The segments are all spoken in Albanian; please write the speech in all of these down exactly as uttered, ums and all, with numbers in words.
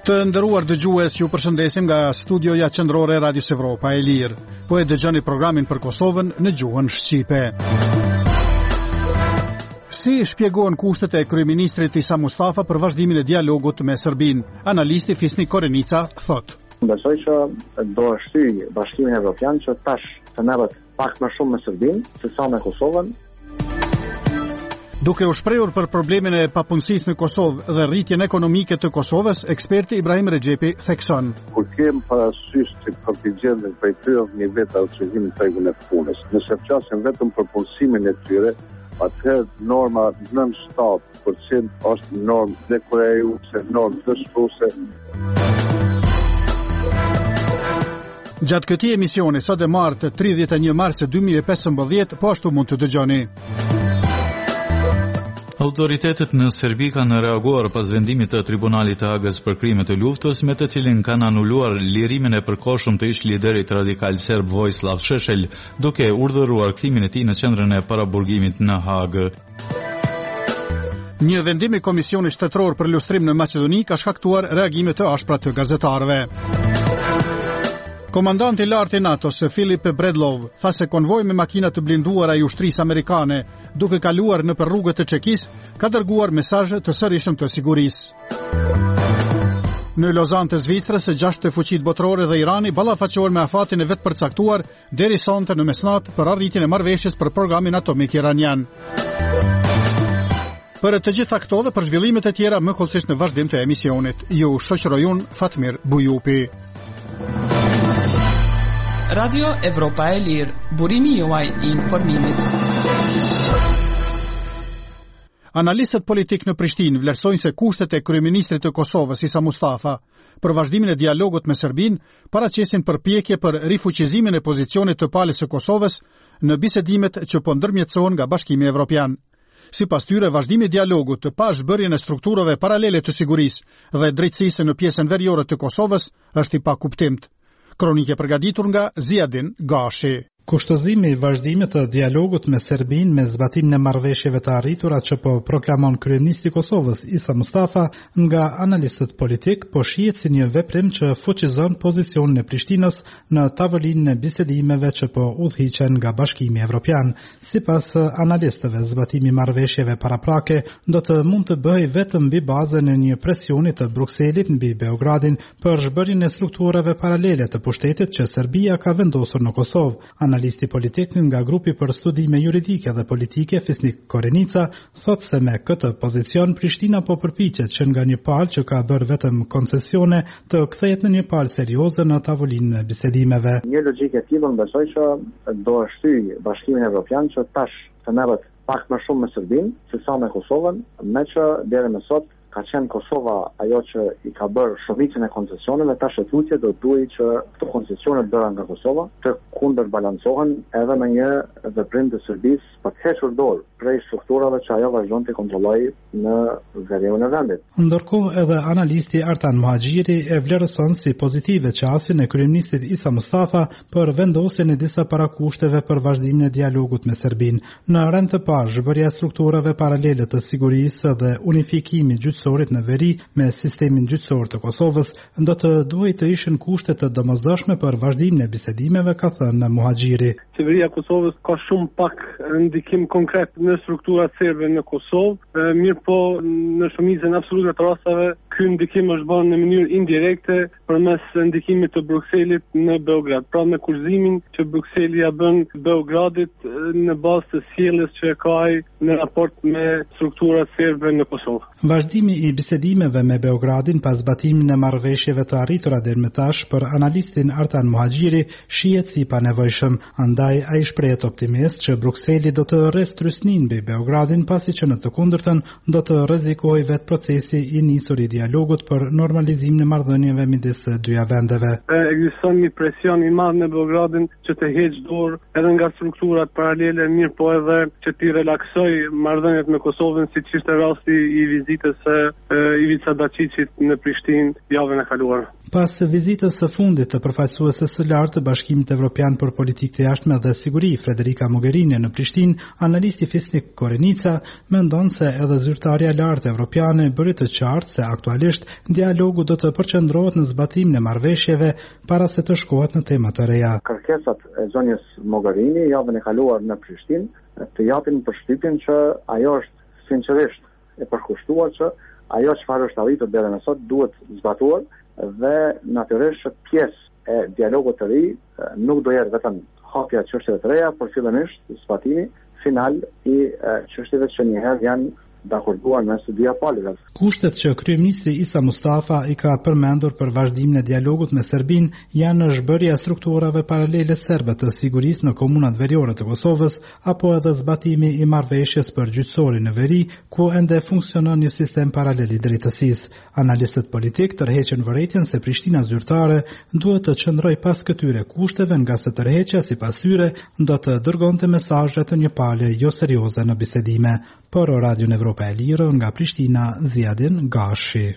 Të nderuar dëgjues, ju përshëndesim nga studioja qendrore e Radios Evropa e Lirë. Po e dëgjoni programin për Kosovën në gjuhën shqipe. Si shpjegohen kushtet e kryeministrit Isa Mustafa për vazhdimin e dialogut me Serbinë? Analisti Fisnik Korenica thot: Besoj që do shtyj Bashkimin Evropian që tash të merret pak më shumë me Serbinë se sa me Kosovën. Duke u shprehur për problemin e papunësisë në Kosovë dhe rritjen ekonomike të Kosovës, eksperti Ibrahim Rexhepi thekson: Kur kem parasysh që përpiqen për tridhjetë mijë veta udhëzimin të rregullave të punës, nëse flasim vetëm për punësimin e tyre, atëherë norma nëntëdhjetë përqind është normë deklaruse, normë dëshpëruese. Gjatë këtij emisioni sot e martë tridhjetë e një mars dy mijë e pesëmbëdhjetë, po ashtu mund të dëgjoni. Autoritetet në Serbi kanë reaguar pas vendimit të Tribunalit të Hagës për krime të luftës, me të cilin kanë anuluar lirimin e përkohshëm të ish liderit radikal serb Vojislav Šešelj, duke urdhëruar kthimin e tij në qendrën e paraburgimit në Hagë. Një vendim i Komisionit Shtetëror për lustrim në Maqedoni ka shkaktuar reagime të ashpra të gazetarëve. Komandanti i lartë i NATO-s, Filip Bredlov, tha se konvoj me makina të blinduara i ushtrisë amerikane, duke kaluar nëpër rrugët të Çekisë, ka dërguar mesazhe të sërishëm të sigurisë. Në Lozan të Zvicrës, gjashtë të fuqitë botërore dhe Irani ballafaqohen me afatin e vetë përcaktuar deri sonte në mesnatë për arritjen e marrëveshjes për programin atomik iranian. Për të gjitha këto dhe për zhvillimet e tjera më kollësisht në vazhdim të emisionit, ju shoqëroj unë Fatmir Bujupi. Radio Evropa e Lirë, burimi juaj i informimit. Analistët politik në Prishtinë vlerësojnë se kushtet e kryeministrit të Kosovës Isa Mustafa për vazhdimin e dialogut me Serbinë paraqesin përpjekje për rifuqizimin e pozicionit të palës së Kosovës në bisedimet që po ndërmjetësohen nga Bashkimi Evropian. Sipas tyre, vazhdimi i dialogut të pa zhbërjen e strukturave paralele të sigurisë dhe drejtësisë në pjesën veriore të Kosovës është i pakuptimt. Kronike përgatitur nga Ziadin Gashi. Kushtozimi i vazhdimit të dialogut me Serbinë me zbatimin e marrëveshjeve të arritura që po proklamon kryeministri i Kosovës Isa Mustafa, nga analistët politik po shihet si një veprim që fuqizon pozicionin e Prishtinës në tavolinën e bisedimeve që po udhhiqen nga Bashkimi Evropian. Sipas analistëve, zbatimi i marrëveshjeve paraprake do të mund të bëhej vetëm mbi bazën e një presioni të Brukselit mbi Beogradin për zhbërjen e strukturave paralele të pushtetit që Serbia ka vendosur në Kosovë. Analisti politik nga grupi për studime juridike dhe politike Fisnik Korenica thot se me këtë pozicion Prishtina po përpiqet që nga një palë që ka bërë vetëm koncesione të kthehet në një palë serioze në tavolinën e bisedimeve. Një logjikë e tillë besoj që do shtyj Bashkimin Evropian që tash të merret pak më shumë me Serbinë se sa me Kosovën, me që deri më sot ka qenë Kosova ajo që i ka bërë shumicën e koncesioneve, tash e tutje do duhet që këto koncesione bëra nga Kosova të kundërbalancohen edhe me një veprim të Serbisë për të hequr dorë prej strukturave që ajo vazhdon të kontrollojë në veriun e vendit. Ndërkohë edhe analisti Artan Muhaxhiri e vlerëson si pozitive qasjen e kryeministit Isa Mustafa për vendosjen e disa parakushteve për vazhdimin e dialogut me Serbinë. Në rend të parë, zhbërja e strukturave paralele të sigurisë dhe unifikimi gjyqësorit në veri me sistemin gjyqësor të Kosovës do të duhet të ishin kushte të domosdoshme për vazhdimin e bisedimeve, ka thënë Muhaxhiri. Qeveria e Kosovës ka shumë pak ndikim konkret në strukturat serbe në Kosovë, mirë po në shumicën absolute të rasteve ky ndikim është bërë në mënyrë indirekte përmes ndikimit të Brukselit në Beograd, pra me kurzimin që Brukseli ja bën Beogradit në bazë të sjelljes që ka ai në raport me strukturat serbe në Kosovë. Vazhdimi i bisedimeve me Beogradin pas zbatimin e marrëveshjeve të arritura deri më tash për analistin Artan Muhaxhiri shihet si pa nevojshëm, andaj ai shprehet optimist që Brukseli do të rresë trysnin mbi Beogradin, pasi që në të kundërtën do të rrezikojë vetë procesi i nisur i dialogut për normalizimin e marrëdhënieve midis dyja vendeve. Ekziston një presion i madh në Beogradin që të heqë dorë edhe nga strukturat paralele, mirë po edhe që t'i relaksoj marrëdhëniet me Kosovën, siç ishte rasti i vizitës së Ivica Dačićit në Prishtinë javën e kaluar. Pas vizitës së fundit të përfaqësuesës së lartë të Bashkimit Evropian Italian për politikë të jashtme dhe siguri Federica Mogherini në Prishtinë, analisti Fisnik Korenica mendon se edhe zyrtarja lartë evropiane bëri të qartë se aktualisht dialogu do të përqendrohet në zbatimin e marrëveshjeve para se të shkohet në tema të reja. Kërkesat e zonjës Mogherini javën e kaluar në Prishtinë të japin përshtypjen që ajo është sinqerisht e përkushtuar që ajo çfarë është arritur deri më sot duhet zbatuar dhe natyrisht që pjesë e dialogut të ri nuk do jetë vetëm hapja e çështjeve të reja, por fillimisht zbatimi final i çështjeve që njëherë janë dakorduar mes së dy palëve. Kushtet që kryeministri Isa Mustafa i ka përmendur për vazhdimin e dialogut me Serbinë janë zhbërja e strukturave paralele serbe të sigurisë në komunat veriore të Kosovës apo edhe zbatimi i marrëveshjes për gjyqësorin në veri, ku ende funksionon një sistem paralel i drejtësisë. Analistët politik tërheqën vërejtjen se Prishtina zyrtare duhet të qëndrojë pas këtyre kushteve, nga se tërheqja sipas tyre do të dërgonte mesazhe të një palë jo serioze në bisedime. Por Radio Evropa e Lirë nga Prishtina, Ziadin Gashi.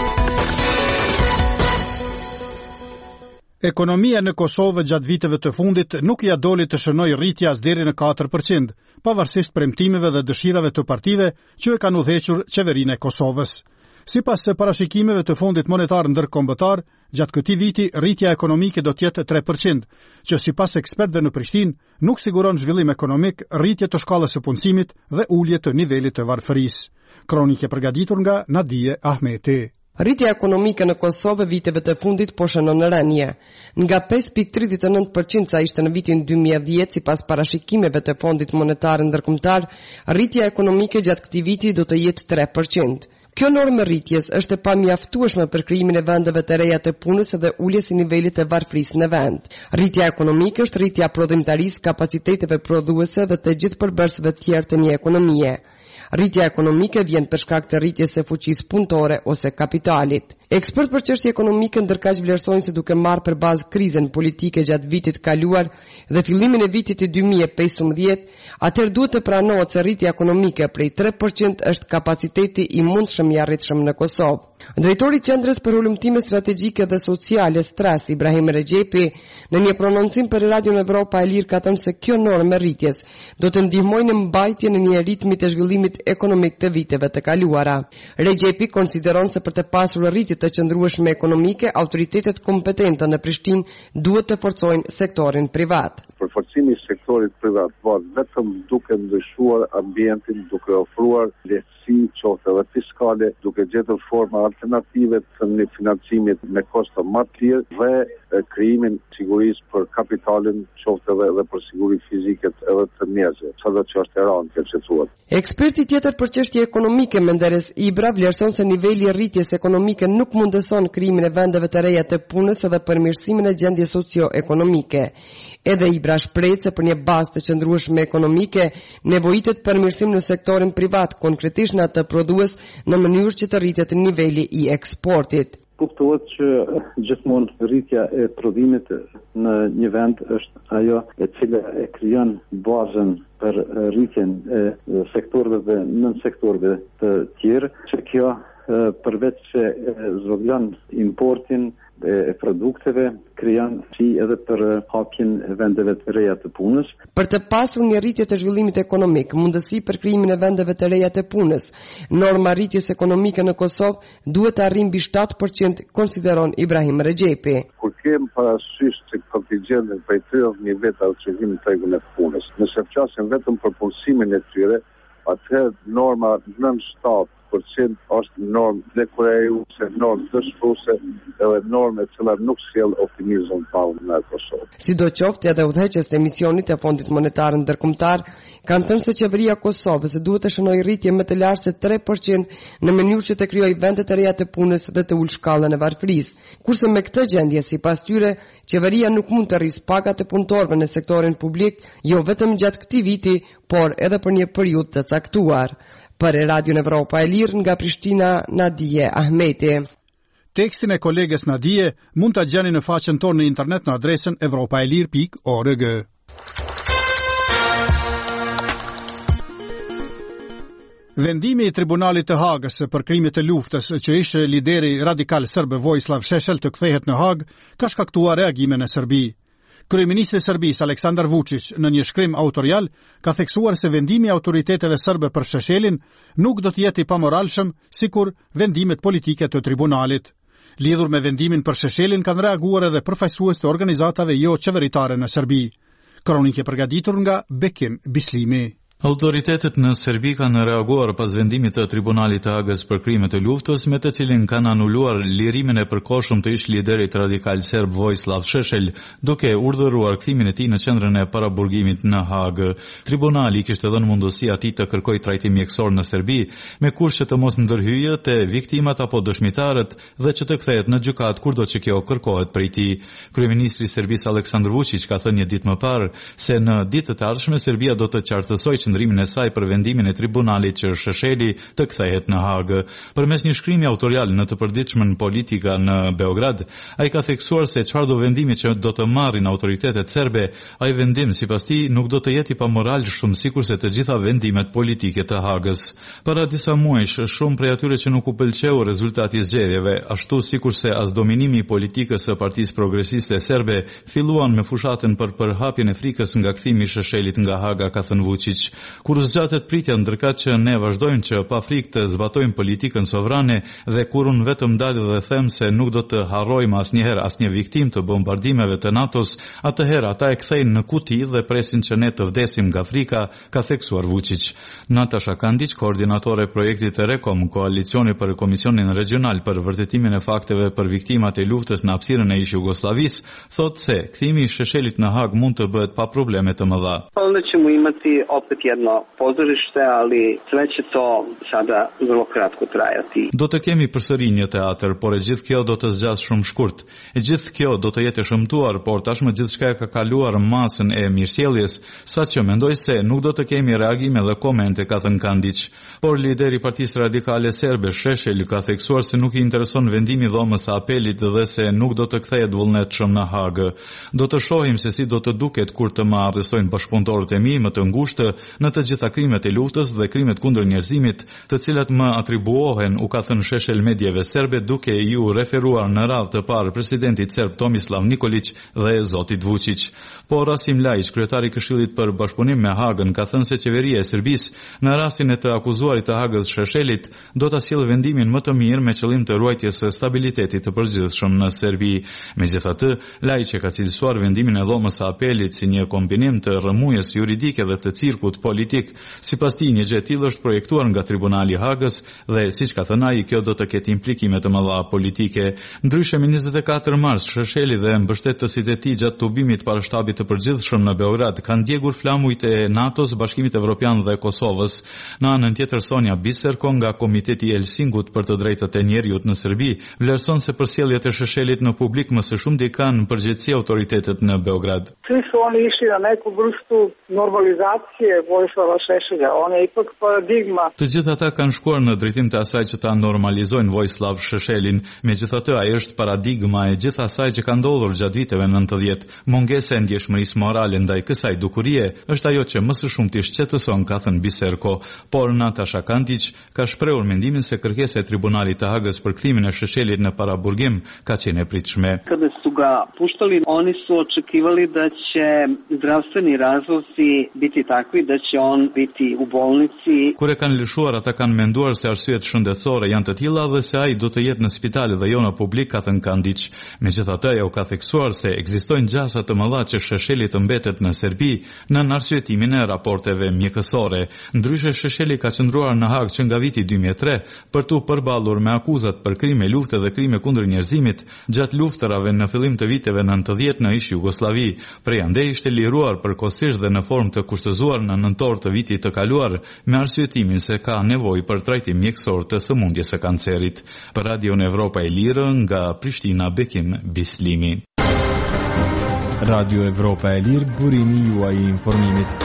Ekonomia në Kosovë gjatë viteve të fundit nuk ja doli të shënoj rritja as deri në katër përqind, pavarësisht premtimeve dhe dëshirave të partive që e kanë udhëhequr qeverinë e Kosovës. Sipas parashikimeve të Fondit Monetar Ndërkombëtar, gjatë këtij viti rritja ekonomike do të jetë tre përqind, që sipas ekspertëve në Prishtinë nuk siguron zhvillim ekonomik, rritje të shkallës së punësimit dhe ulje të nivelit të varfërisë. Kronikë përgatitur nga Nadije Ahmeti. Rritja ekonomike në Kosovë viteve të fundit po shënon në rënje. Nga pesë pikë tridhjetë e nëntë përqind sa ishte në vitin dy mijë e dhjetë sipas parashikimeve të Fondit Monetar Ndërkombëtar, rritja ekonomike gjatë këtij viti do të jetë tre përqind. Kjo normë rritjes është e pamjaftueshme për krijimin e vendeve të reja të punës dhe uljes së nivelit të varfërisë në vend. Rritja ekonomike është rritja prodhimtarisë, kapaciteteve prodhuese dhe të gjithë përbërësve të tjerë të një ekonomie. Rritja ekonomike vjen për shkak të rritjes së fuqisë punëtore ose kapitalit. Ekspertë për çështje ekonomike ndërkaq vlerësojnë se duke marrë për bazë krizën politike gjatë vitit kaluar dhe fillimin e vitit të dy mijë e pesëmbëdhjetë, atëherë duhet të pranohet se rritja ekonomike prej tre përqind është kapaciteti i mundshëm i arritshëm në Kosovë. Drejtori i Qendrës për Ulëmtime Strategjike dhe Sociale Stras, Ibrahim Rexhepi, në një prononcim për Radio Evropa e Lirë ka thënë se kjo normë rritjes do të ndihmojë në mbajtjen e një ritmi të zhvillimit ekonomik të viteve të kaluara. Rexhepi konsideron se për të pasur rritje të qëndrueshme ekonomike, autoritetet kompetente në Prishtinë duhet të forcojnë sektorin privat. Përforcimi i sektorit privat bëhet vetëm duke ndryshuar ambientin, duke ofruar lehtësi qoftë edhe fiskale, duke gjetur forma alternative të një financimit me kosto më të lirë dhe krijimin sigurisë për kapitalin, qoftë edhe, edhe për siguri fizike edhe të njerëzve, sado që është e rëndë që thuhet. Eksperti tjetër për çështje ekonomike Menderes Ibra vlerëson se niveli i rritjes ekonomike nuk mundëson krijimin e vendeve të reja të punës edhe përmirësimin e gjendjes socio-ekonomike. Edhe Ibra shpreh se për një bazë të qëndrueshme ekonomike nevojitet përmirësim në sektorin privat, konkretisht në atë prodhues, në mënyrë që të rritet niveli i eksportit. Kuptohet që gjithmonë rritja e prodhimit në një vend është ajo e cila e krijon bazën për rritjen e sektorëve dhe nën sektorëve të tjerë, që kjo përveç se zvogëlon importin e produkteve, krijon si edhe për hapjen e vendeve të reja të punës. Për të pasur një rritje të zhvillimit ekonomik, mundësi për krijimin e vendeve të reja të punës, norma rritjes ekonomike në Kosovë duhet të arrijë mbi shtatë përqind, konsideron Ibrahim Rexhepi. Kur kem parasysh se kontingjentin prej tridhjetë mijë veta që vinë në tregun e punës, nëse flasim vetëm për punësimin e tyre, atëherë norma nën shtatë përqind është normë dekurajuese, normë dëshpëruese edhe normë e cila nuk sjell optimizëm tonë në Kosovë. Sidoqoftë, edhe udhëheqës të emisionit e Fondit Monetar Ndërkombëtar kanë thënë se qeveria e Kosovës duhet të shënojë rritje më të lartë se tre përqind në mënyrë që të krijojë vende të reja të punës dhe të ulë shkallën e varfërisë. Kurse me këtë gjendje, sipas tyre, qeveria nuk mund të rrisë pagat e punëtorëve në sektorin publik, jo vetëm gjatë këtij viti, por edhe për një periudhë të caktuar. Për Radio Evropa e Lirë nga Prishtina, Nadije Ahmeti. Tekstin e kolegës Nadije mund ta gjeni në faqen tonë në internet në adresën evropaelir pikë org. Vendimi i Tribunalit të Hagës për krimet e luftës që ishte lideri radikal serb Vojislav Šešelj të kthehet në Hagë ka shkaktuar reagimin në Serbi. Kryeministri i Serbisë Aleksandar Vučić në një shkrim autorial ka theksuar se vendimi i autoriteteve serbe për Sheshelin nuk do të jetë i pamoralshëm sikur vendimet politike të tribunalit. Lidhur me vendimin për Sheshelin kanë reaguar edhe përfaqësues të organizatave jo qeveritare në Serbi. Kronikë përgatitur nga Bekim Bislimi. Autoritetet në Serbi kanë reaguar pas vendimit të Tribunalit të Hagës për krimet e luftës, me të cilin kanë anuluar lirimin e përkohshëm të ish liderit radikal serb Vojislav Šešelj, duke urdhëruar kthimin e tij në qendrën e paraburgimit në Hagë. Tribunali kishte dhënë mundësi atij të kërkojë trajtim mjekësor në Serbi, me kusht që të mos ndërhyjë te viktimat apo dëshmitarët dhe që të kthehet në gjykat kurdo që kjo kërkohet prej tij. Kryeministri i Serbisë Aleksandar Vučić ka thënë një ditë më parë se në ditët e ardhshme Serbia do të qartësojë qëndrimin e saj për vendimin e tribunalit që Shesheli të kthehet në Hagë. Përmes një shkrimi autorial në të përditshmën politika në Beograd, ai ka theksuar se çfarëdo vendimi që do të marrin autoritetet serbe, ai vendim sipas tij nuk do të jetë i pamoralshëm sikurse të gjitha vendimet politike të Hagës. Para disa muajsh, shumë prej atyre që nuk u pëlqeu rezultati i zgjedhjeve, ashtu sikurse as dominimi i politikës së Partisë Progresiste serbe, filluan me fushatën për përhapjen e frikës nga kthimi i Sheshelit nga Haga, ka thënë Vučić. Kur zgjatet pritja ndërkaq që ne vazhdojmë që pa frikë të zbatojmë politikën sovrane dhe kur unë vetëm dal dhe them se nuk do të harrojmë asnjëherë asnjë viktim të bombardimeve të NATO-s, atëherë ata e kthejnë në kuti dhe presin që ne të vdesim nga frika, ka theksuar Vučić. Natasha Kandić, koordinatore e projektit e Rekom, koalicioni për Komisionin Regional për vërtetimin e fakteve për viktimat e luftës në hapësirën e ish Jugosllavisë, thotë se kthimi i Sheshelit në Hag mund të bëhet pa probleme të mëdha. Onda ćemo imati opet jedno pozorište, ali sve će to sada vrlo kratko trajati. Do të kemi përsëri një teatr, por e gjithë kjo do të zgjasë shumë shkurt. E gjithë kjo do të jetë e shëmtuar, por tashmë gjithçka ka kaluar masën e mirësjelljes, saqë mendoj se nuk do të kemi reagime dhe komente, ka thënë Kandić. Por lideri i Partisë Radikale Serbe Šešelj ka theksuar se nuk i intereson vendimi i dhomës së apelit dhe se nuk do të kthehet vullnetshëm në Hagë. Do të shohim se si do të duket kur të më arrestojnë bashkëpunëtorët e mi më të ngushtë në të gjitha krimet e luftës dhe krimet kundër njerëzimit, të cilat më atribuohen, u ka thënë Šešelj mediave serbe, duke ju referuar në radhë të parë presidentit serb Tomislav Nikolić dhe zotit Vučić. Por Rasim Ljajić, kryetari i Këshillit për Bashkëpunim me Hagën, ka thënë se qeveria e Serbisë në rastin e të akuzuarit të Hagës Šešelit do ta sjellë vendimin më të mirë me qëllim të ruajtjes së stabilitetit të përgjithshëm në Serbi. Megjithatë, Ljajić ka cilësuar vendimin e dhomës së apelit si një kombinim të rrëmujës juridike dhe të cirkut politik. Sipas tij, një gjë e tillë është projektuar nga Tribunali i Hagës dhe siç ka thënë ai, kjo do të ketë implikime të mëdha politike. Ndryshe, me njëzet e katër mars, Shesheli dhe mbështetësit e tij gjatë tubimit para shtabit të përgjithshëm në Beograd kanë djegur flamujt e NATO-s, Bashkimit Evropian dhe Kosovës. Në anën tjetër, Sonja Biserko nga Komiteti i Helsinkut për të drejtat e njerëzit në Serbi vlerëson se përsjelljet e Sheshelit në publik më së shumti kanë përgjegjësi autoritetet në Beograd. Svi su oni išli na neku vrstu normalizacije Vojislava Šešelja. On je ipak paradigma. Të gjithë ata kanë shkuar në drejtim të asaj që ta normalizojnë Vojislav Šešelin. Megjithatë, ai është paradigma e gjithë asaj që ka ndodhur gjatë viteve nëntëdhjetë. Mungesa e ndjeshmërisë morale ndaj kësaj dukurie është ajo që më së shumti shqetëson, ka thënë Biserko. Por Natasha Kandić ka shprehur mendimin se kërkesa e Tribunalit të Hagës për kthimin e Šešelit në paraburgim ka qenë e pritshme. Kada su ga puštali, oni su očekivali da će zdravstveni razlozi biti takvi da će on biti u bolnici. Kur e kanë lëshuar, ata kanë menduar se arsyet shëndetësore janë të tilla dhe se ai do të jetë në spital dhe jo në publik, ka thënë Kandić. Megjithatë, ajo ka theksuar se ekzistojnë gjasa të mëdha që Shesheli të mbetet në Serbi në arsyetimin e raporteve mjekësore. Ndryshe, Shesheli ka qëndruar në Hagë që nga viti dy mijë e tre për tu përballur me akuzat për krime lufte dhe krime kundër njerëzimit gjatë luftërave në fillim të viteve nëntëdhjetë në ish Jugosllavi. Prej andej ishte liruar përkohësisht dhe në formë të kushtëzuar në nëntor të vitit të kaluar me arsyetimin se ka nevojë për trajtim mjekësor të sëmundjes së kancerit. Për Radion Evropa e Lirë nga Prishtina, Bekim Bislimi. Radio Evropa e Lirë, burimi juaj i informimit.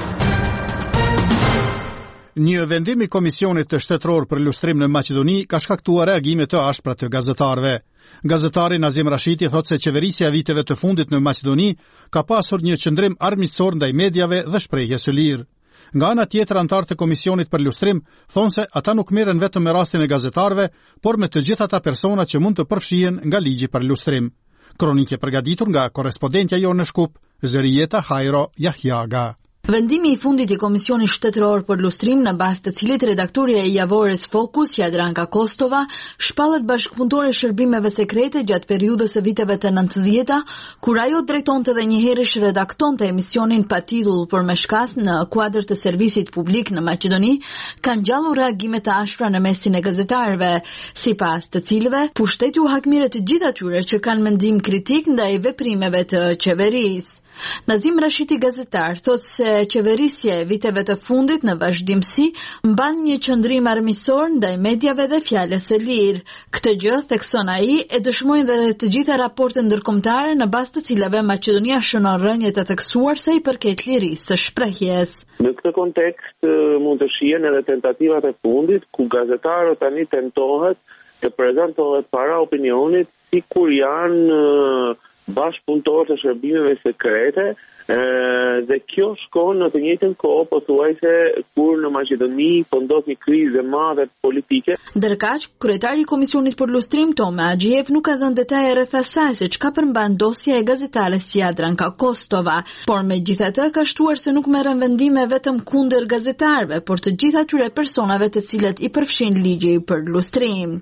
Një vendim i Komisionit të Shtetëror për Lustrim në Maqedoni ka shkaktuar reagime të ashpra të gazetarëve. Gazetari Nazim Rashiti thotë se qeverisja e viteve të fundit në Maqedoni ka pasur një qëndrim armiqësor ndaj mediave dhe shprehjes së lirë. Nga ana tjetër, antarët e Komisionit për Lustrim thonë se ata nuk merren vetëm me rastin e gazetarëve, por me të gjithë ata persona që mund të përfshihen nga ligji për lustrim. Kronike përgatitur nga korrespondentja jonë në Shkup, Zërieta Hajro Jahjaga. Vendimi i fundit i Komisionit Shtetëror për Lustrim, në bazë të cilit redaktoria e javores Fokus, Jadranka Kostova, shpallet bashkëpunëtore shërbimeve sekrete gjatë periudhës së viteve të nëntëdhjetë, kur ajo drejtonte dhe njëherësh redaktonte emisionin pa titull për me shkas në kuadër të servisit publik në Maqedoni, kanë gjallur reagime të ashpra në mesin e gazetarëve, sipas të cilëve pushteti u hakmire të gjithë atyre që kanë mendim kritik ndaj veprimeve të qeverisë. Nazim Rashiti, gazetar, thot se qeverisja e viteve të fundit në vazhdimsi mban një qëndrim armiqësor ndaj mediave dhe fjalës së lirë. Këtë gjë, thekson ai, e dëshmojnë dhe të gjitha raportet ndërkombëtare në bazë të cilave Maqedonia shënon rënje të theksuar sa i përket lirisë së shprehjes. Në këtë kontekst mund të shihen edhe tentativat e fundit ku gazetarët tani tentohet të prezantohet para opinionit sikur janë bashkëpunëtor të shërbimeve sekrete, e, dhe kjo shkon në të njëjtën kohë pothuajse kur në Maqedoni po ndodh një krizë e madhe politike. Ndërkaq, kryetari i Komisionit për Lustrim, Tome Axhiev, nuk ka dhënë detaje rreth asaj se çka përmban dosja e gazetares Jadranka Kostova, por megjithatë ka shtuar se nuk merren vendime vetëm kundër gazetarëve, por të gjithë atyre personave të cilët i përfshin ligji për lustrim.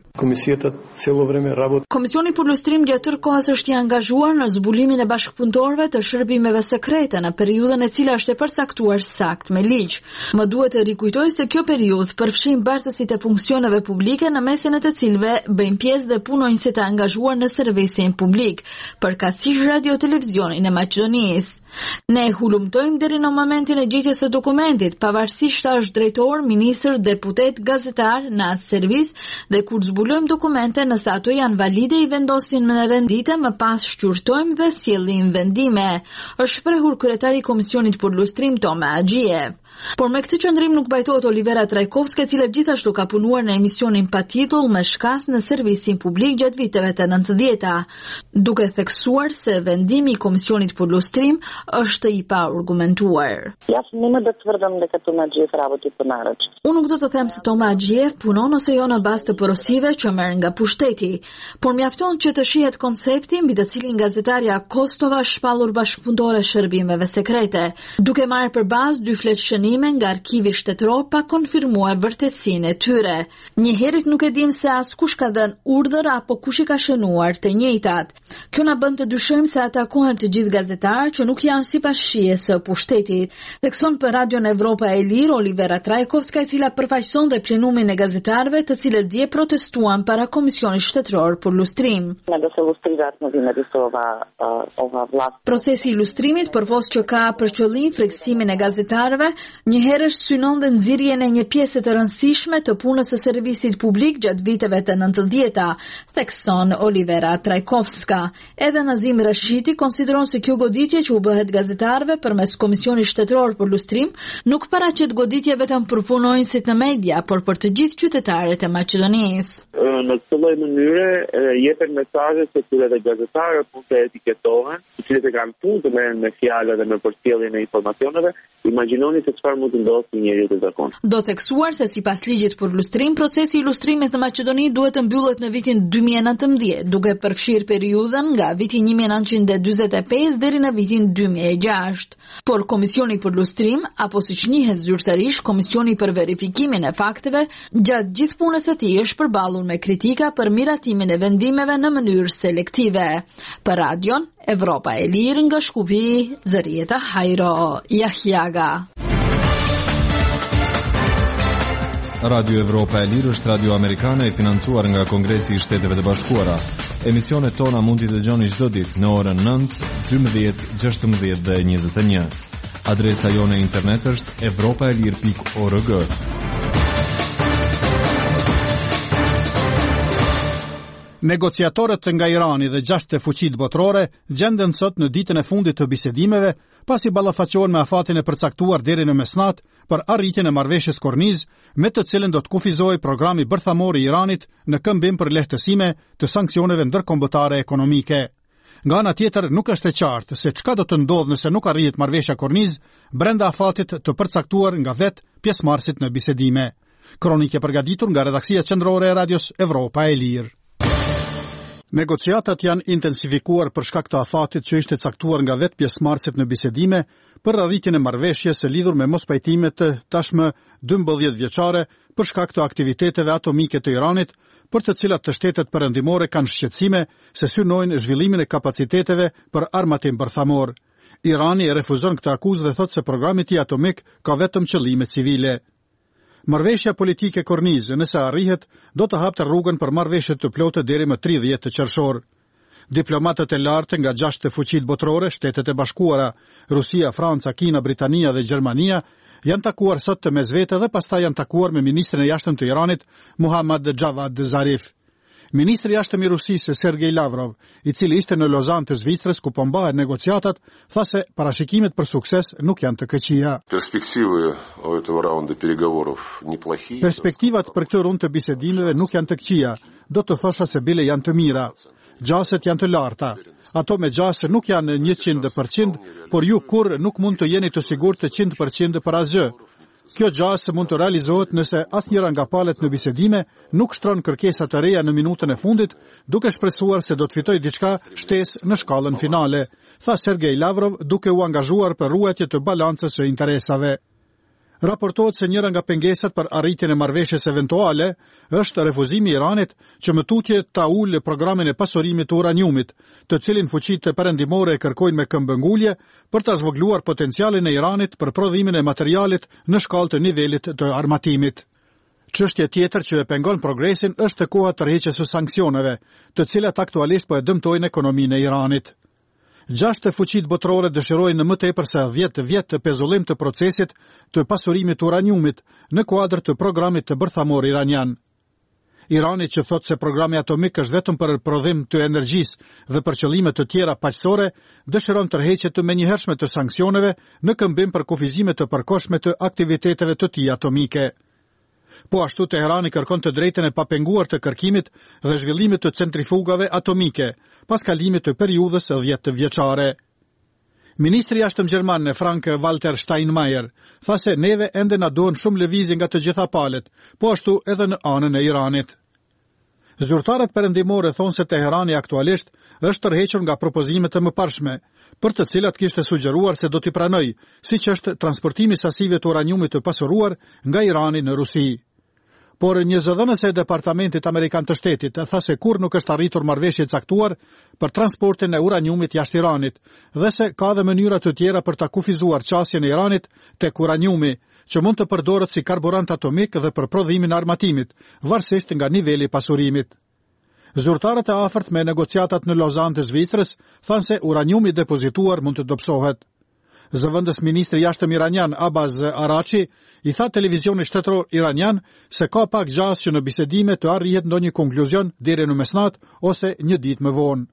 Komisioni për Lustrim gjatë tërë kohës është i angazhuar në zbulimin e bashkëpunëtorëve të shërbimeve sekrete në periudhën e cila është e përcaktuar sakt me ligj. Më duhet të rikujtoj se kjo periudhë përfshin bartësit e funksioneve publike në mesin e të cilëve bëjnë pjesë dhe punojnë si të angazhuar në servisin publik, përkatësisht radio televizionin e Maqedonisë. Ne hulumtojmë deri në momentin e gjetjes së dokumentit, pavarësisht a është drejtor, ministër, deputet, gazetar në atë servis, dhe kur zbulojmë dokumente, nëse ato janë valide, i vendosin në rendite, më pas shqyrtojmë dhe sjellim vendime, është shprehur kryetari i Komisionit për Lustrim, Tome Axhiev. Por me këtë qëndrim nuk bajtohet Olivera Trajkovska, e cila gjithashtu ka punuar në emisionin pa titull me shkas në servisin publik gjatë viteve të nëntëdhjetë, duke theksuar se vendimi i Komisionit për Lustrim është i pa argumentuar. Unë nuk do të them se Tome Axhiev punon ose jo në bazë të porosive që merr nga pushteti, por mjafton që të shihet koncepti mbi të cilin gazetarja Kostova shpallur bashkëpunëtore shërbimeve sekrete, duke marrë për bazë dy fletë shënime nga arkivi shtetëror pa konfirmuar vërtetësinë e tyre. Njëherët nuk e dim se as kush ka dhënë urdhër apo kush i ka shënuar të njëjtat. Kjo na bën të dyshojmë se atakohen të gjithë gazetarë që nuk janë sipas shijes së pushtetit. Thekson për Radion Evropa e Lirë Olivera Trajkovska, e cila përfaqëson dhe plenumin e gazetarëve të cilët dje protestuan para Komisionit Shtetëror për Lustrim. Procesi i lustrimit, përvos që ka për qëllim freksimin e gazetarëve, njëherësh synon dhe nxirrjen e një pjese të rëndësishme të punës së servisit publik gjatë viteve të nëntëdhjetë, thekson Olivera Trajkovska. Edhe Nazim Rashiti konsideron se kjo goditje që u bëhet gazetarëve përmes Komisionit Shtetëror për Lustrim nuk paraqet goditje vetëm për punonjësit në media, por për të gjithë qytetarët e Maqedonisë. Në këtë lloj mënyre jepen mesazhe se kur edhe gazetarët mund të etiketohen, të cilët e kanë punë të merren me fjalë dhe me përcjelljen e informacioneve, imagjinoni se çfarë mund të ndodhë një njeriu të zakonshëm. Do theksuar se sipas ligjit për lustrim, procesi i lustrimit në Maqedoni duhet të mbyllet në vitin dy mijë e nëntëmbëdhjetë, duke përfshirë periudhën nga viti një mijë e nëntëqind e dyzet e pesë deri në vitin dy mijë e gjashtë. Por Komisioni për Lustrim, apo siç njihet zyrtarisht Komisioni për verifikimin e fakteve, gjatë gjithë punës së tij është përballur me kritika për miratimin e vendimeve në mënyrë selektive. Për Radion Evropa e Lirë nga Shkupi, Zërieta Hajro Jahjaga. Radio Evropa e Lirë është radio amerikane e financuar nga Kongresi i Shteteve të Bashkuara. Emisionet tona mund t'i dëgjoni çdo ditë në orën nëntë, dymbëdhjetë, gjashtëmbëdhjetë dhe njëzet e një. Adresa jone internet është evropaelir pikë org. Negociatorët nga Irani dhe gjashtë fuqitë botërore gjenden sot në ditën e fundit të bisedimeve, pasi ballafaqohen me afatin e përcaktuar deri në mesnat për arritjen e marrëveshjes Korniz, me të cilën do të kufizojë programi bërthamor i Iranit në këmbim për lehtësime të sanksioneve ndërkombëtare ekonomike. Nga ana tjetër, nuk është e qartë se çka do të ndodhë nëse nuk arrihet marrëveshja Korniz brenda afatit të përcaktuar nga vetë pjesëmarrësit në bisedime. Kronikë e përgatitur nga redaksia qendrore e Radios Evropa e Lirë. Negociatat janë intensifikuar për shkak të afatit që ishte caktuar nga vetë pjesëmarrësit në bisedime për arritjen e marrëveshjes së lidhur me mospajtimet të tashmë dymbëdhjetë vjeçare për shkak të aktiviteteve atomike të Iranit, për të cilat të shtetet perëndimore kanë shqetësime se synojnë zhvillimin e kapaciteteve për armatim bërthamor. Irani e refuzon këtë akuzë dhe thotë se programi i tij atomik ka vetëm qëllime civile. Marrëveshja politike kornizë, nëse arrihet, do të hapte rrugën për marrëveshje të plotë deri më tridhjetë qershor. Diplomatët e lartë nga gjashtë fuqitë botërore, Shtetet e Bashkuara, Rusia, Franca, Kina, Britania dhe Gjermania, janë takuar sot të mesvete dhe pastaj janë takuar me ministrin e jashtëm të Iranit, Muhammad Javad Zarif. Ministri i jashtëm i Rusisë, Sergej Lavrov, i cili ishte në Lozan të Zvicrës ku po mbahen negociatat, tha se parashikimet për sukses nuk janë të këqija. Perspektivat për këtë rundë të bisedimeve nuk janë të këqija, do të thosha se bile janë të mira. Gjaset janë të larta. Ato me gjase nuk janë njëqind përqind, por ju kur nuk mund të jeni të sigurt të qind përqind për asgjë. Kjo gjasë mund të realizohet nëse asnjëra nga palët në bisedime nuk shtron kërkesa të reja në minutën e fundit, duke shpresuar se do të fitojë diçka shtesë në shkallën finale, tha Sergej Lavrov, duke u angazhuar për ruajtje të balancës së interesave. Raportohet se njëra nga pengesat për arritjen e marrëveshjes eventuale është refuzimi i Iranit që më tutje ta ulë programin e pasurimit të uraniumit, të cilin fuqitë perëndimore e kërkojnë me këmbëngulje për ta zvogëluar potencialin e Iranit për prodhimin e materialit në shkallë të nivelit të armatimit. Çështje tjetër që e pengon progresin është koha tërheqjes së sanksioneve, të cilat aktualisht po e dëmtojnë ekonominë e Iranit. Gjashtë fuqitë botërore dëshirojnë në më tepër se dhjetë vjet të pezullim të procesit të pasurimit të uraniumit në kuadër të programit të bërthamor iranian. Irani, që thotë se programi atomik është vetëm për prodhim të energjisë dhe për qëllime të tjera paqësore, dëshiron tërheqje të menjëhershme të sanksioneve në këmbim për kufizime të përkohshme të aktiviteteve të tij atomike. Po ashtu Teherani kërkon të drejtën e papenguar të kërkimit dhe zhvillimit të centrifugave atomike, pas kalimit të periudhës së dhjetë vjeçare. Ministri i jashtëm gjerman Frank Walter Steinmeier tha se neve ende na duhen shumë lëvizje nga të gjitha palët, po ashtu edhe në anën e Iranit. Zyrtarët perëndimore thonë se Teherani aktualisht është tërhequr nga propozimet e mëparshme, për të cilat kishte sugjeruar se do t'i pranoj, siç është transportimi i sasive të uraniumit të pasuruar nga Irani në Rusi. Por një zëdhënës e Departamentit Amerikan të Shtetit tha se kur nuk është arritur marrëveshje e caktuar për transportin e uraniumit jashtë Iranit dhe se ka dhe mënyra të tjera për ta kufizuar qasjen e Iranit tek uraniumi, që mund të përdoret si karburant atomik dhe për prodhimin e armatimit, varësisht nga niveli i pasurimit. Zyrtarët e afërt me negociatat në Lozan të Zvicrës thanë se uraniumi depozituar mund të dobësohet. Zëvendës ministri i jashtëm iranian Abbas Arachi i tha televizionit shtetëror iranian se ka pak gjasë që në bisedime të arrihet ndonjë konkluzion deri në mesnat ose një ditë më vonë.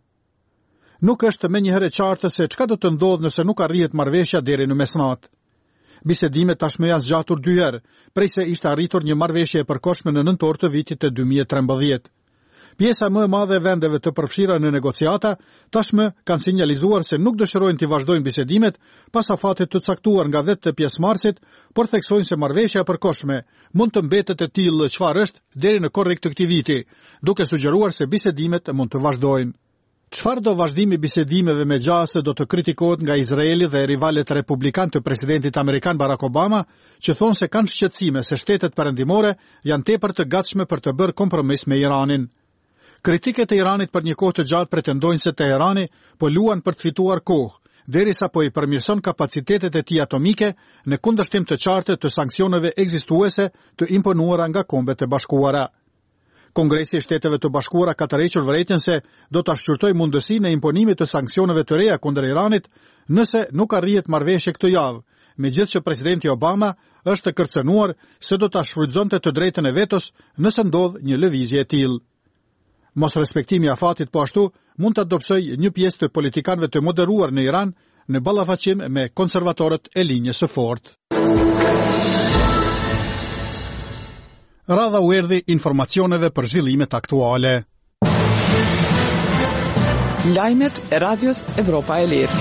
Nuk është menjëherë e qartë se çka do të ndodhë nëse nuk arrihet marrëveshja deri në mesnat. Bisedimet tashmë janë zgjatur dy herë, prej se ishte arritur një marrëveshje e përkohshme në nëntor të vitit të dy mijë e trembëdhjetë. Pjesa më e madhe e vendeve të përfshira në negociata tashmë kanë sinjalizuar se nuk dëshirojnë të vazhdojnë bisedimet pas afatit të caktuar nga vetë të pjesëmarrësit, por theksojnë se marrëveshja e përkohshme mund të mbetet e tillë çfarë është deri në korrik të këtij viti, duke sugjeruar se bisedimet mund të vazhdojnë. Çfarë do vazhdimi bisedimeve me gjasë do të kritikohet nga Izraeli dhe rivalet republikan të presidentit amerikan Barack Obama, që thonë se kanë shqetësime se shtetet perëndimore janë tepër të gatshme për të bërë kompromis me Iranin. Kritiket e Iranit për një kohë të gjatë pretendojnë se Teherani po luan për të fituar kohë, derisa po i përmirëson kapacitetet e tij atomike në kundërshtim të qartë të sanksioneve ekzistuese të imponuara nga Kombet e Bashkuara. Kongresi i Shteteve të Bashkuara ka tërhequr vërejtjen se do ta shqyrtojë mundësinë e imponimit të sanksioneve të reja kundër Iranit nëse nuk arrihet marrëveshje këtë javë, megjithëse që presidenti Obama është kërcënuar se do ta shfrytëzonte të drejtën e vetos nëse ndodh një lëvizje e tillë. Mos respektimi i afatit po ashtu mund të dobësoj një pjesë të politikanëve të moderuar në Iran në ballafaqim me konservatorët e linjës së fortë. Radha u erdhi informacioneve për zhvillimet aktuale. Lajmet e Radios Evropa e Lirë.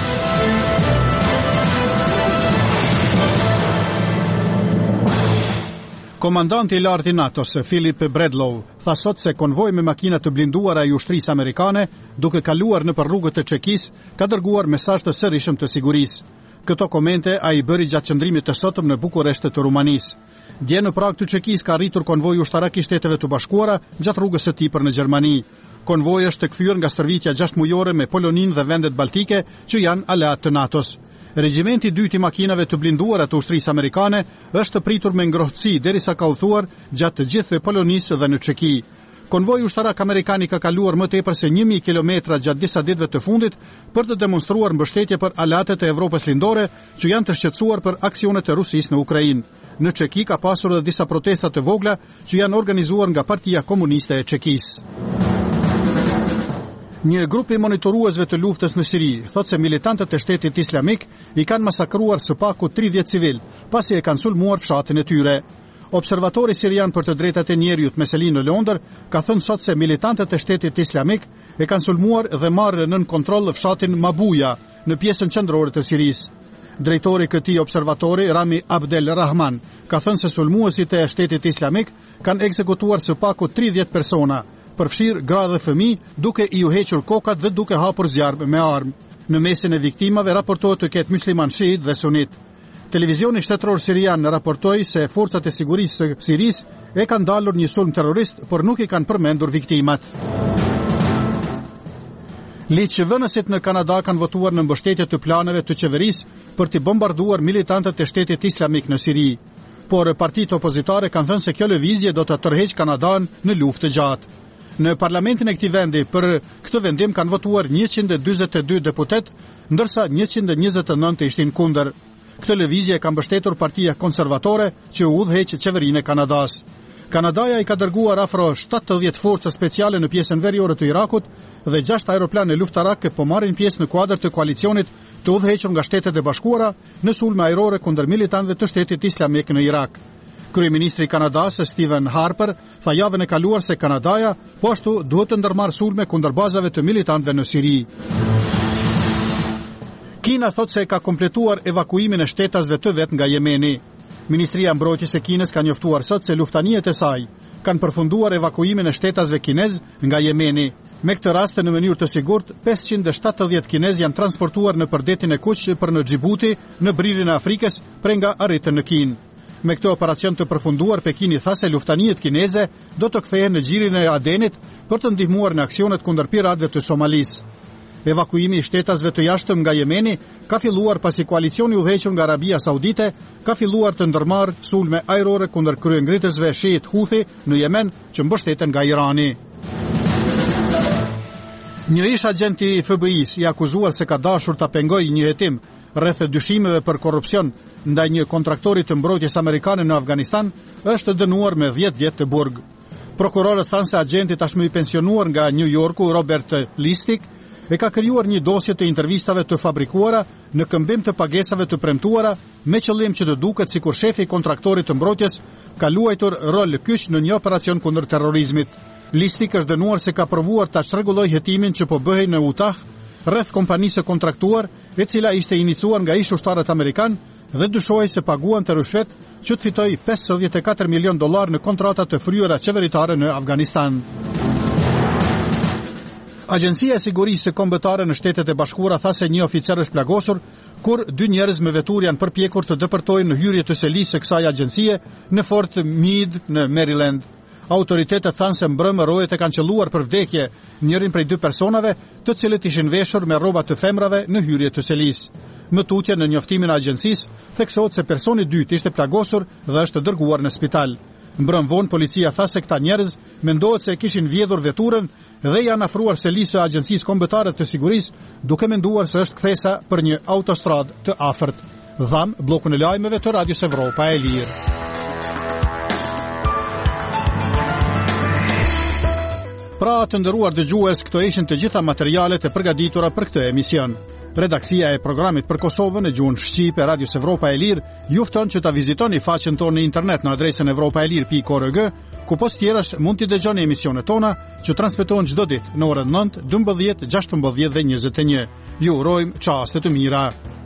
Komandanti i lartë i NATO-s, Philip Bredlow, tha sot se konvoj me makina të blinduara i ushtrisë amerikane, duke kaluar nëpër rrugët të Çekisë, ka dërguar mesazh të sërishëm të sigurisë. Këto komente ai bëri gjatë qëndrimit të sotëm në Bukuresht të Rumanisë. Dje në prag të Çekisë ka arritur konvoji ushtarak i Shteteve të Bashkuara gjatë rrugës së tij për në Gjermani. Konvoji është kthyer nga stërvitja gjashtë mujore me Poloninë dhe vendet baltike që janë aleat të NATO-s. Regjimenti i dytë i makinave të blinduara të ushtrisë amerikane është pritur me ngrohtësi derisa ka udhëtuar gjatë të gjithë Polonisë dhe në Çeki. Konvoji ushtarak amerikan ka kaluar më tepër se një mijë kilometra gjatë disa ditëve të fundit për të demonstruar mbështetje për aleatët e Evropës lindore që janë të shqetësuar për aksionet e Rusisë në Ukrainë. Në Çeki ka pasur edhe disa protesta të vogla që janë organizuar nga Partia Komuniste e Çekisë. Një grup i monitoruesve të luftës në Siri thotë se militantët e Shtetit Islamik i kanë masakruar së paku tridhjetë civil, pasi e kanë sulmuar fshatin e tyre. Observatori sirian për të drejtat e njerëzit me seli në Londër ka thënë sot se militantët e Shtetit Islamik e kanë sulmuar dhe marrë nën kontroll fshatin Mabuja në pjesën qendrore të Sirisë. Drejtori i këtij observatori, Rami Abdel Rahman, ka thënë se sulmuesit e Shtetit Islamik kanë ekzekutuar së paku tridhjetë persona, përfshirë gra dhe fëmijë, duke i u hequr kokat dhe duke hapur zjarr me armë. Në mesin e viktimave raportohet të ketë musliman shiit dhe sunit. Televizioni shtetëror sirian raportoi se forcat e sigurisë së Sirisë e kanë dalur një sulm terrorist, por nuk i kanë përmendur viktimat. Ligjvënësit në Kanada kanë votuar në mbështetje të planeve të qeverisë për të bombarduar militantët e Shtetit Islamik në Siri. Por partitë opozitare kanë thënë se kjo lëvizje do të tërheqë Kanadan në luftë të gjatë. Në parlamentin e këtij vendi për këtë vendim kanë votuar njëqind e dyzet e dy deputet, ndërsa njëqind e njëzet e nëntë ishin kundër. Këtë lëvizje ka mbështetur Partia Konservatore që u udhëheq qeverinë e Kanadas. Kanadaja i ka dërguar afro shtatëdhjetë forca speciale në pjesën veriore të Irakut dhe gjashtë aeroplane luftarake po marrin pjesë në kuadër të koalicionit të udhëhequr nga Shtetet e Bashkuara në sulme ajrore kundër militantëve të Shtetit Islamik në Irak. Kryeministri i Kanadas, Stephen Harper, tha javën e kaluar se Kanadaja po ashtu duhet të ndërmarrë sulme kundër bazave të militantëve në Siri. Kina thot se ka kompletuar evakuimin e shtetasve të vet nga Jemeni. Ministria e Mbrojtjes e Kinës ka njoftuar sot se luftaniet e saj kanë përfunduar evakuimin e shtetasve kinez nga Jemeni. Me këtë rast, në mënyrë të sigurt, pesëqind e shtatëdhjetë kinez janë transportuar në përdetin e Kuq për në Xhibuti, në bririn e Afrikës, prej nga arritën në Kinë. Me këtë operacion të përfunduar, Pekini tha se luftaniet kineze do të kthehen në gjirin e Adenit për të ndihmuar në aksionet kundër piratëve të Somalis. Evakuimi i shtetasve të jashtëm nga Jemeni ka filluar pasi koalicioni i udhëhequr nga Arabia Saudite ka filluar të ndërmarrë sulme ajrore kundër kryengritësve shiit Houthi në Yemen që mbështeten nga Irani. Një ish agent i F B I-s i akuzuar se ka dashur ta pengojë një hetim rreth dyshimeve për korrupsion ndaj një kontraktori të mbrojtjes amerikane në Afganistan është dënuar me dhjetë vjet të burg. Prokurorët thanë se agenti tashmë i pensionuar nga New Yorku, Robert Listik, e ka krijuar një dosje të intervistave të fabrikuara në këmbim të pagesave të premtuara me qëllim që të duket sikur shefi i kontraktorit të mbrojtjes ka luajtur rol kyç në një operacion kundër terrorizmit. Listik është dënuar se ka provuar ta çrregullojë hetimin që po bëhej në Utah rreth kompanisë së kontraktuar, e cila ishte iniciuar nga ish ushtarët amerikan dhe dyshohej se paguan të rishvet që të fitoj pesëdhjetë e katër milion dollar në kontrata të fryera qeveritare në Afganistan. Agjencia e Sigurisë Kombëtare në Shtetet e Bashkuara tha se një oficer është plagosur kur dy njerëz me vetur janë përpjekur të depërtojnë në hyrje të selisë së kësaj agjencie në Fort Meade në Maryland. Autoritetet thanë se mbrëmë rojet e kanë qelluar për vdekje njërin prej dy personave, të cilët ishin veshur me rroba të femrave në hyrje të selisë. Më tutje në njoftimin e agjencisë theksohet se personi i dytë ishte plagosur dhe është dërguar në spital. Mbrëm vonë policia tha se këta njerëz mendohet se kishin vjedhur veturën dhe janë afruar selisë së Agjencisë Kombëtare të Sigurisë, duke menduar se është kthesa për një autostradë të afërt. Dham bllokun e lajmeve të Radios Evropa e Lirë. Pra të nderuar dëgjues, këto ishin të gjitha materialet e përgatitura për këtë emision. Redaksia e programit për Kosovën e gjuhën shqipe Radios Evropa e Lirë ju fton që ta vizitoni faqen tonë në internet në adresën evropaelir pikë org, ku post tjerash mund t'i dëgjoni emisionet tona që transmetohen çdo ditë në orën nëntë, dymbëdhjetë, gjashtëmbëdhjetë dhe njëzet e një. Ju urojmë çaste të mira.